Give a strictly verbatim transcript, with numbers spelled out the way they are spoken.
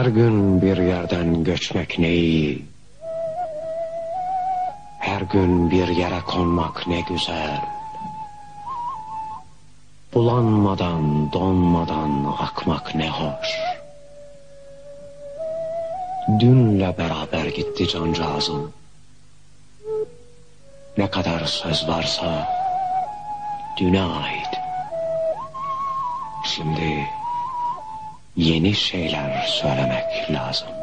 Her gün bir yerden göçmek ne iyi, her gün bir yere konmak ne güzel. Bulanmadan, donmadan akmak ne hoş. Dünle beraber gitti cancağızım. Ne kadar söz varsa düne ait. Şimdi yeni şeyler söylemek lazım.